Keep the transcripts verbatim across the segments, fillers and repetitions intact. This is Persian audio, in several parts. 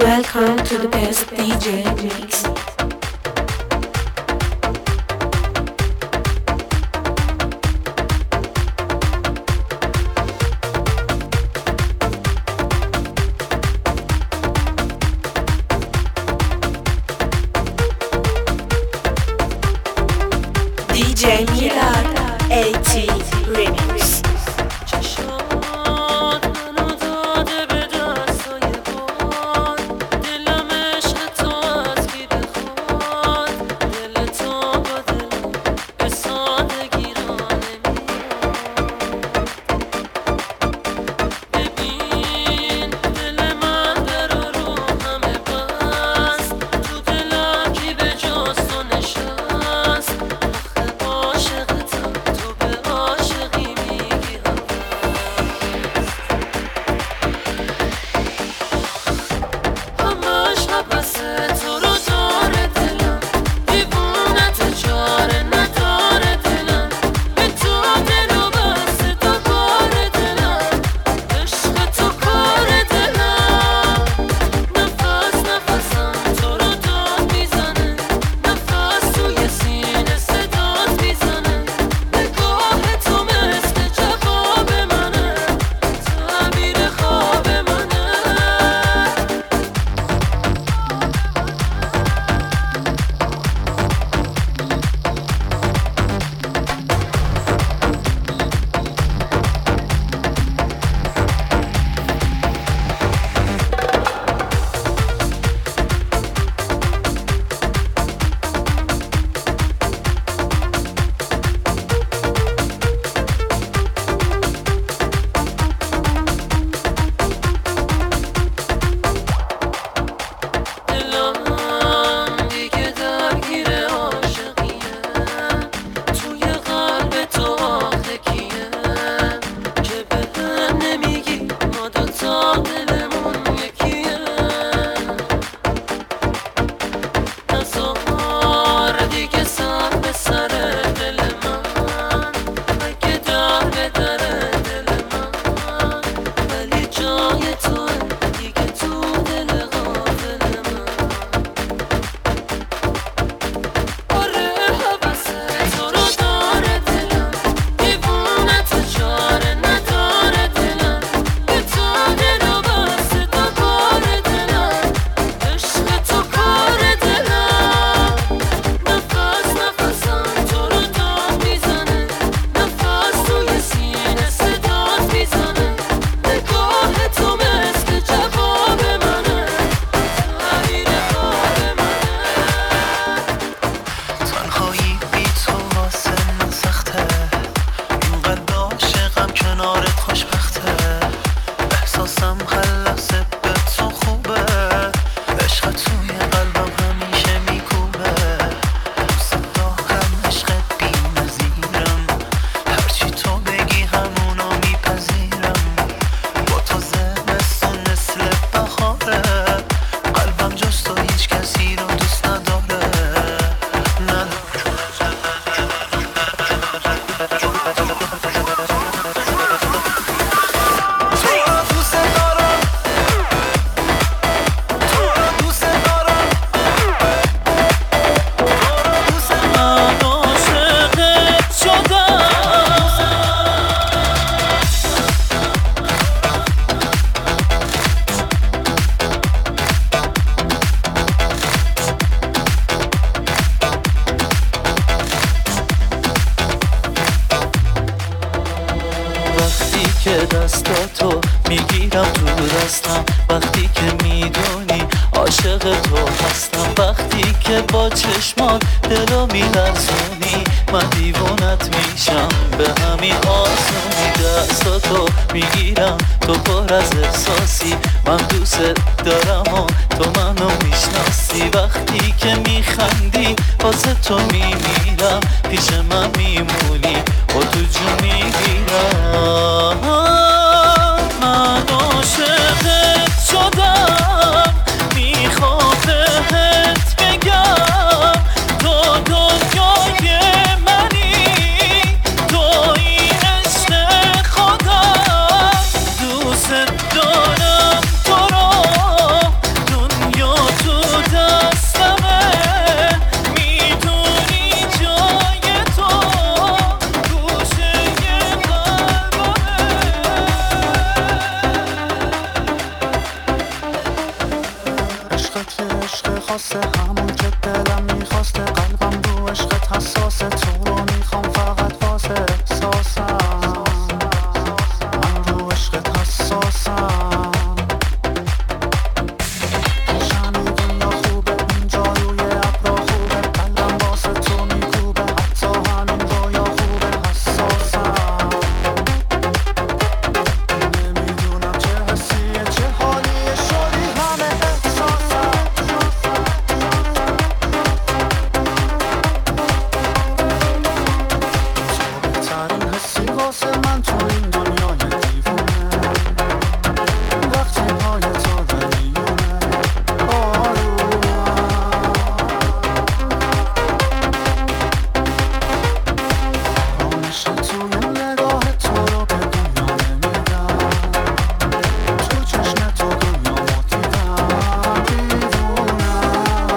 Welcome to the best D J mix. D J Milad eighty Remix. دستاتو میگیرم تو دستم وقتی که میدونی عاشق تو هستم وقتی که با چشمات دلو میلرزونی من دیوونت میشم به همین آسونی دستاتو میگیرم تو پر از احساسی من دوست دارم و تو منو میشناسی وقتی که میخندی واسه تو میمیرم پیش من میمونی و تو جو میگیرم من عاشقت شدم میخوام بهت بگم تو دنیای منی توی عشق خودم دوست دارم تو رو عشق توی نگاه تو رو به دنیا نمیدم، تو چشم تو دنیا ما دیدم دیوونم.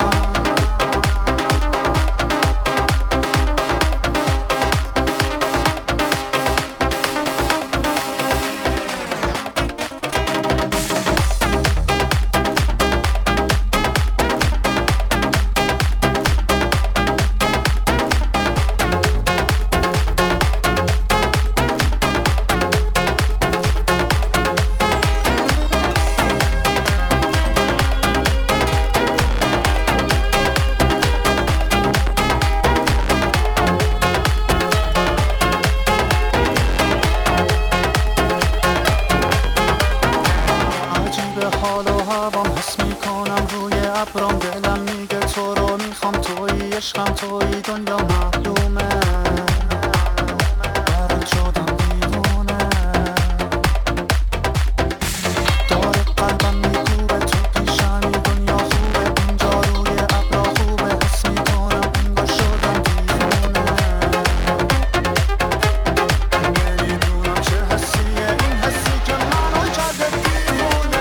حال و هوام حس میکنم روی ابرام، دلم میگه تو رو میخوام، توی عشقم توی دنیا معلومه، برات شدم دیوونه. داره قلبم میکوبه تو پیشمی، دنیا خوبه اینجا روی ابرا خوبه، حس میکنم انگار شدم دیوونه. نمیدونم چه حسیه این حسی که منو کرده دیوونه.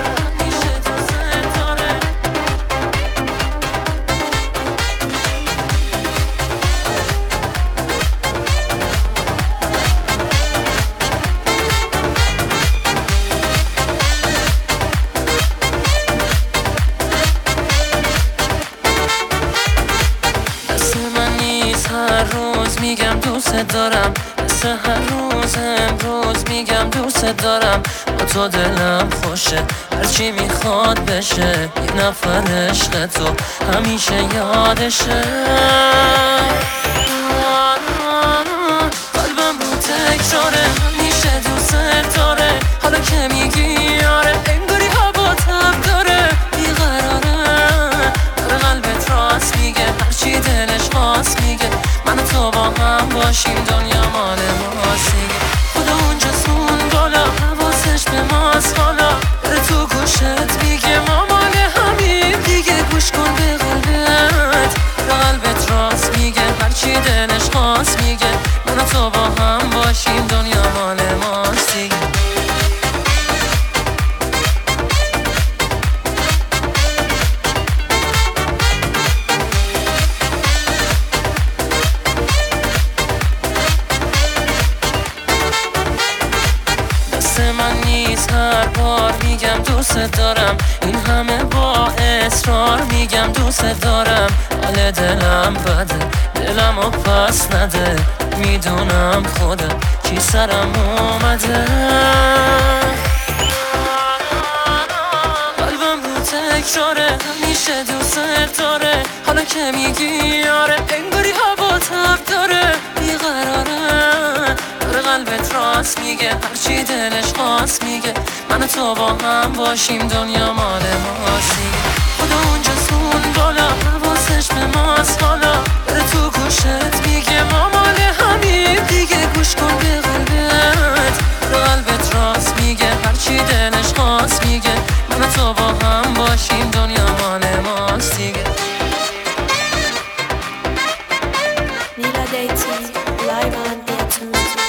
هر روز میگم دوست دارم، مثل هر روز امروز میگم دوست دارم. با تو دلم خوشه هرچی میخواد بشه، یک نفر عشق تو همیشه یادشه. قلبم رو تکراره همیشه دوست داره، حالا که میگی آره انگاری هوا تب داره، بیقراره داره قلبت راست میگه، هرچی دلش خواست میگه، من و تو با هم باشیم دنیا مال ماست دیگه. خدا اونجاست اون بالا حواسش به ماست حالا، داره تو گوشت میگه ما مال همیم دیگه. گوش کن به قلبت، داره قلبت راست میگه، هرچی دلش خواست میگه، من و تو با هم باشیم دنیا مال ماست دیگه. من نیست هر بار میگم دوست دارم، این همه با اصرار میگم دوست دارم. حال دلم بده دلم و پس نده، میدونم خودم چی سرم اومده. قلبم رو تکراره همیشه دوست داره، حالا که میگی آره انگاری هوا تب داره، بیقراره داره قلبت راست میگه، هرچی دلش خواست میگه، من و تو با هم باشیم دنیا مال ماست دیگه. خدا اونجاست اون بالا حواسش به ماست حالا، داره تو گوشت میگه ما مال همیم دیگه. گوش کن به قلبت، داره قلبت راست میگه، هرچی دلش خواست میگه، من و تو با هم باشیم دنیا مال ماست دیگه. Nila Dating, live on Beat Music.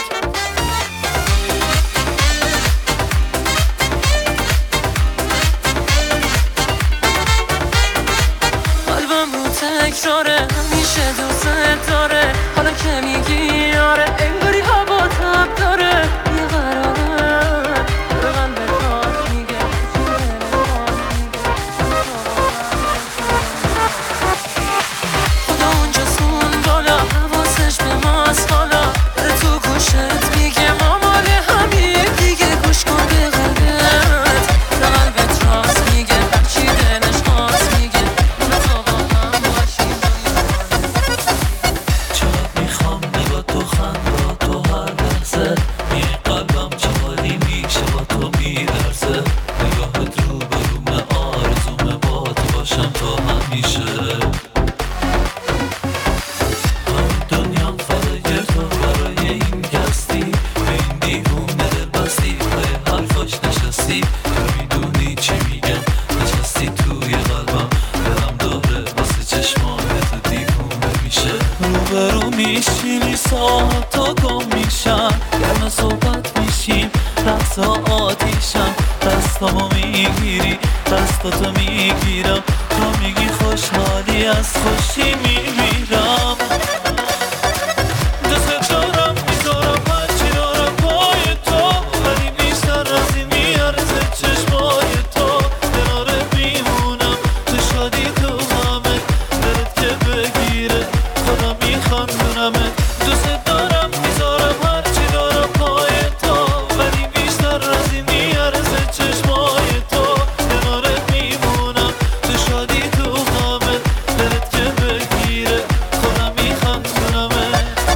قلبم رو تکراره همیشه دوست داره، حالا که میگی آره انگاری هوا میگیری دستاتو میگیرم تو میگی خوشحالی از خوشی میمیرم دوست دارم میذارم هرچی دارم پای تو ولی بیشتر از این میارزه چشمای تو کناره میمونم تو شادی تو همه دلت که بگیره خودم میخندونمه دوست دارم میذارم هرچی دارم پای تو ولی بیشتر از این میارزه چشمای تو کناره میمونم تو شادی تو همه دلت که بگیره خودم میخندونمه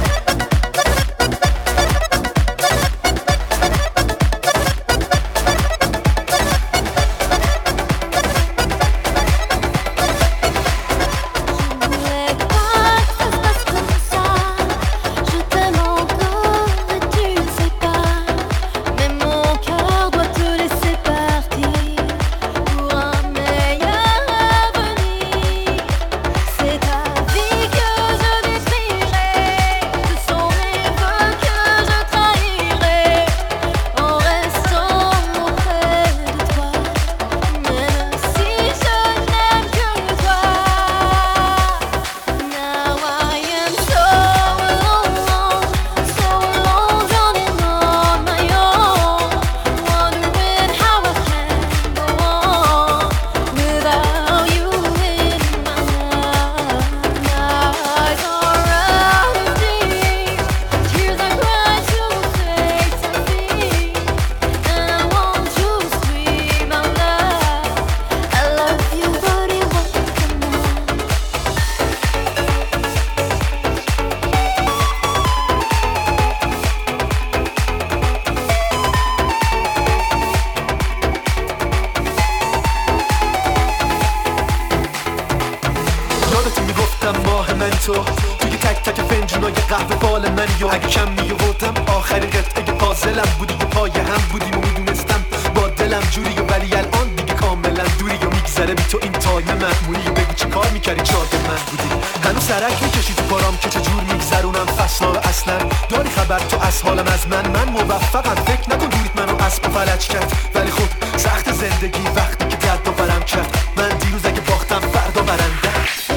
تو توی تک تک فنجونای قهوه بال منی و اگه کم میوردم آخری قطعه پازلم بودی و پای هم بودیم و میدونستم با دلم جوری و ولی الان دیگه کاملا دوری و میگذره بی تو این تایم محمولی و بگو چی کار میکردی جاده من بودی هنوز سرک میکشی تو پارام که چجور میگذرونم فصلا و اصلا داری خبر تو از حالم از من من موفقم فکر نکن دوریت منو اسب و فلج کرد ولی خب سخت زندگی وقتی که درد باورم کرد من دیروز اگه باختم فردا برنده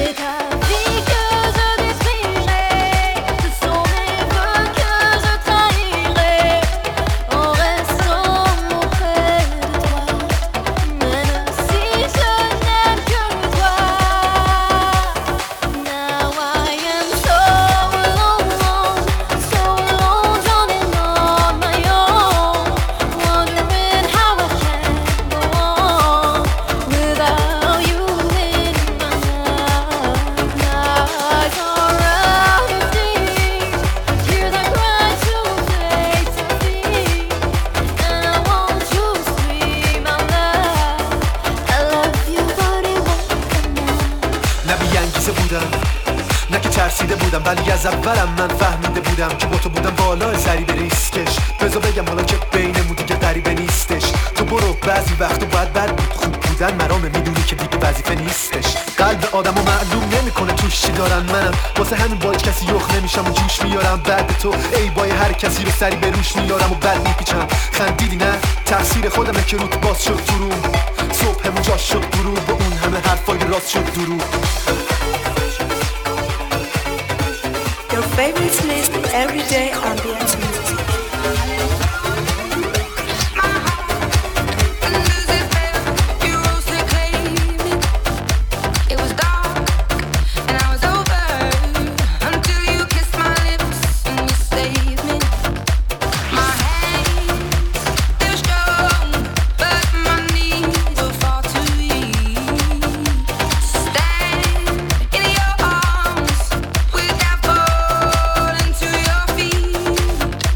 بودم ولی از اولم من فهمیده بودم که با تو بودم بالا ضریب ریسکش بذار بگم حالا که بینمون دیگه غریبه نیستش تو برو بعضی وقتا باید بد بود خوب بودن مرامه میدونی که دیگه وظیفه نیستش قلب آدمو معلوم نمیکنه توش چی دارن منم واسه همین با هیچ کسی یخ نمیشم و جوش میارم بعد تو ای بای هر کسی رو سری به روش میارم و بعد میپیچم خندیدی نه تقصیر خودمه که روت باز شد تو روم صبحمون جاش شد غروب و اون همه حرفای راست شد دروغ Your favorite list everyday ambient music. Without falling to your feet.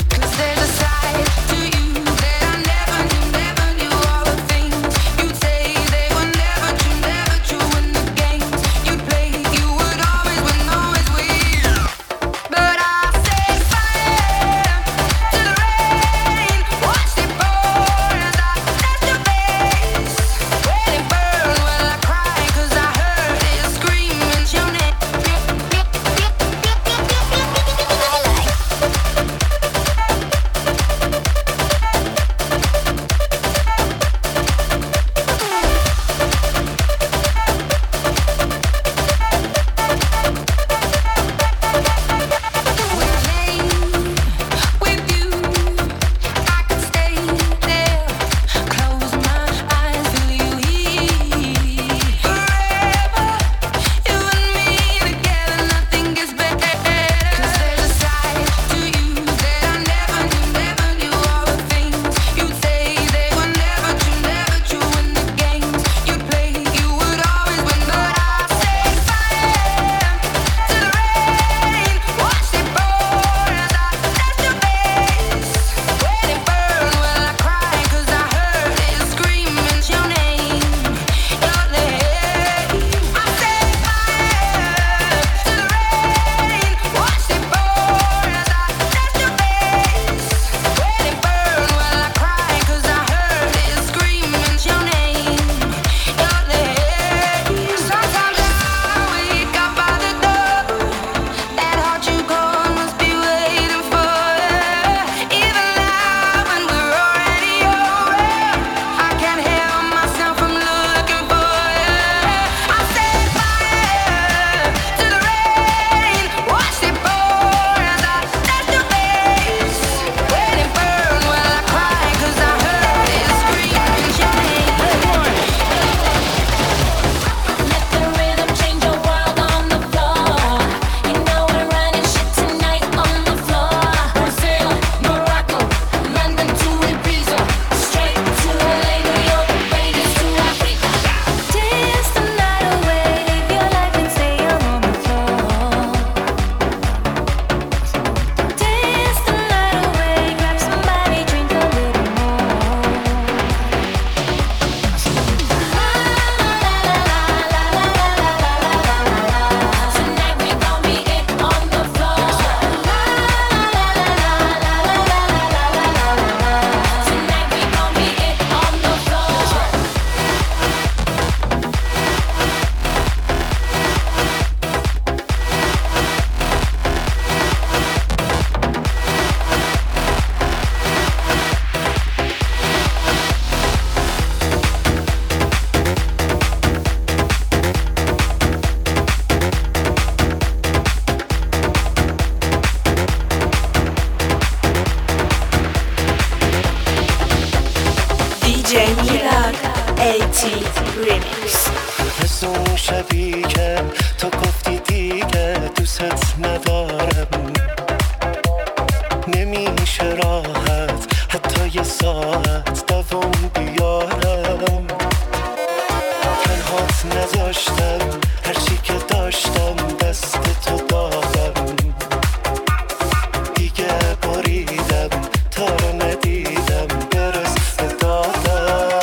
eighty Remix. مثل اون شبی که تو گفتی دیگه دوست ندارم، نمیشه راحت حتی یه ساعت دوام بیارم. تنهات نذاشتم، هرچی که داشتم دست تو دادم، دیگه بریدم تا رو ندیدم برس دادم.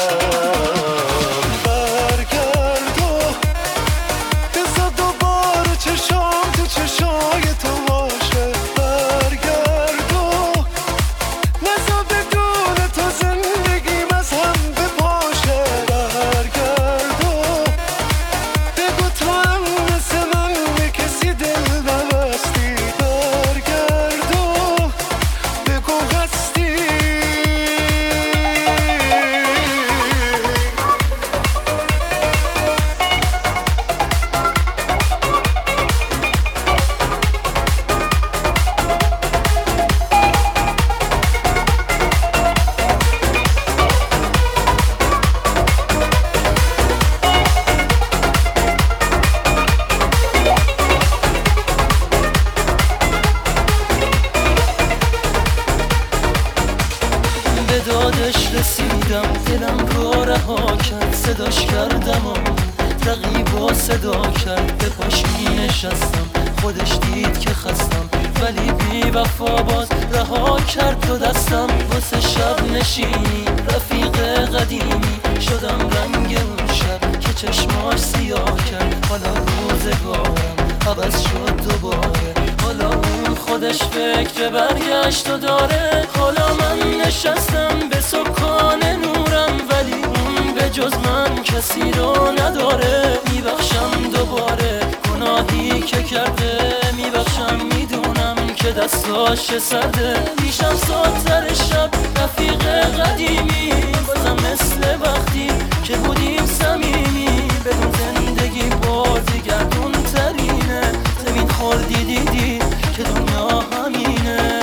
برگرد و بذار دوباره چشام تو چشای تو باشه. برگرد و نذار بدون تو زندگیم از هم بپاشه. برگرد و بگو تو هم مثل من به کسی دل نبستی. برگرد و بگو هستی. به دادش رسیدم، دلم رو رها کرد، صداش کردم و رقیبا صدا کرد. به پاش می نشستم، خودش دید که خستم، ولی بی وفا باز رها کرد دو دستم. واسه شب نشینی رفیق قدیمی شدم، رنگ اون شب که چشماش سیاه کرد. حالا روزگارم عوض شد دوباره، حالا اون خودش فکر برگشت و داره. حالا من نشستم به سکان نورم، ولی اون به جز من کسی رو نداره. میبخشم دوباره گناهی که کرده، میبخشم میدونم که دستاش سرده. میشم ساتر شب رفیق قدیمی، بازم مثل وقتی که بودیم صمیمی. بدون زندگی بازی گردون ترینه، زمین خوردی دیدی که دنیا همینه.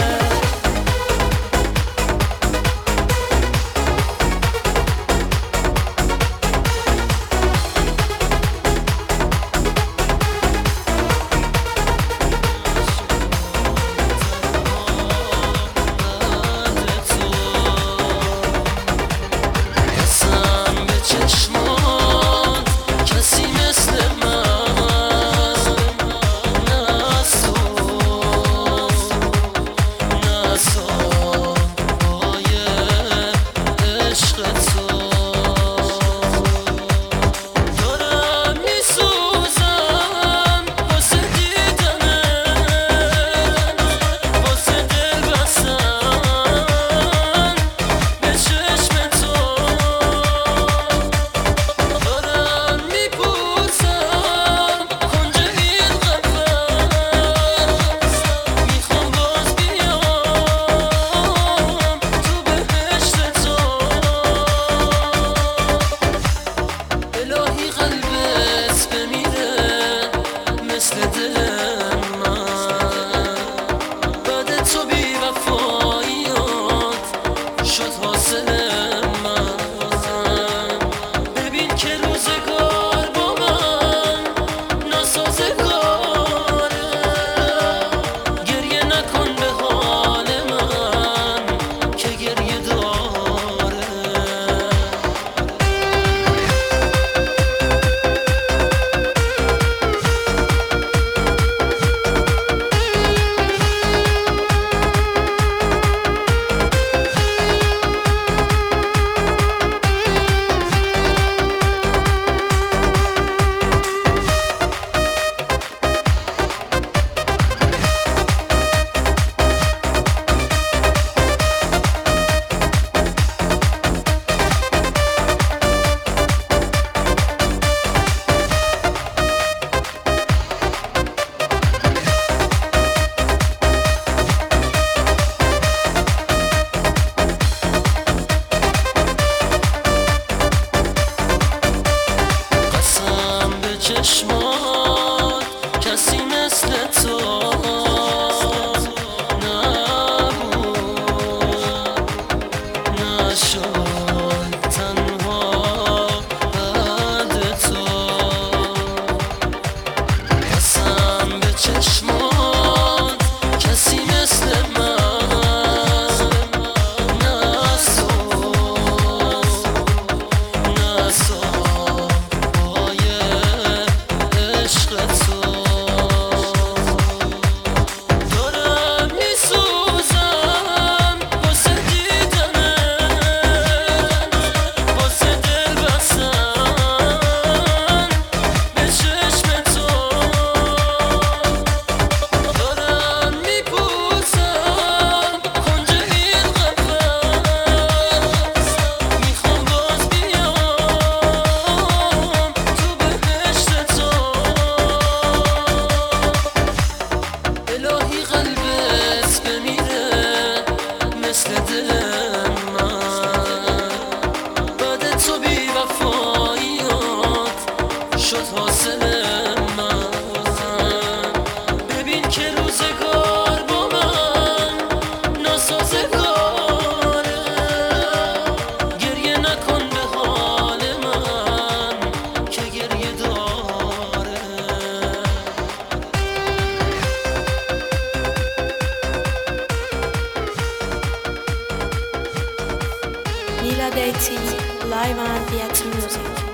Lila Deity, live and Yet Music.